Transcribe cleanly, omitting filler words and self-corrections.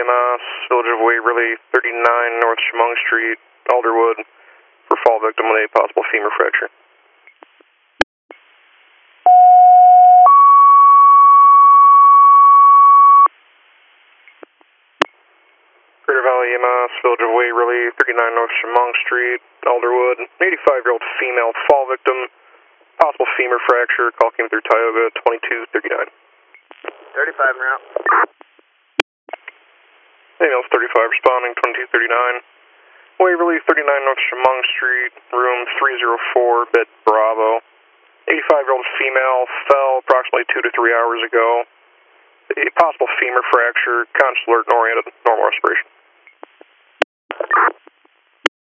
EMS, Village of Waverly, 39 North Chemung Street, Alderwood, for fall victim with a possible femur fracture. Greater Valley EMS, Village of Waverly, 39 North Chemung Street, Alderwood, an 85-year-old female fall victim, possible femur fracture, call came through Tioga, 2239. 35 en route. Female's 35 responding, 2239. Waverly, 39 North Chemung Street, room 304, bed Bravo. 85-year-old female fell approximately 2 to 3 hours ago. A possible femur fracture, conscious alert and oriented, normal respiration.